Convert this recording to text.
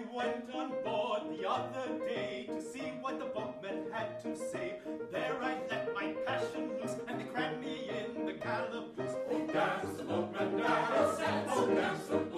went on board the other day to see what the boatman had to say. There I let my passion loose, and they crammed me in the calaboose. Oh, dance the boatman, dance, oh, dance the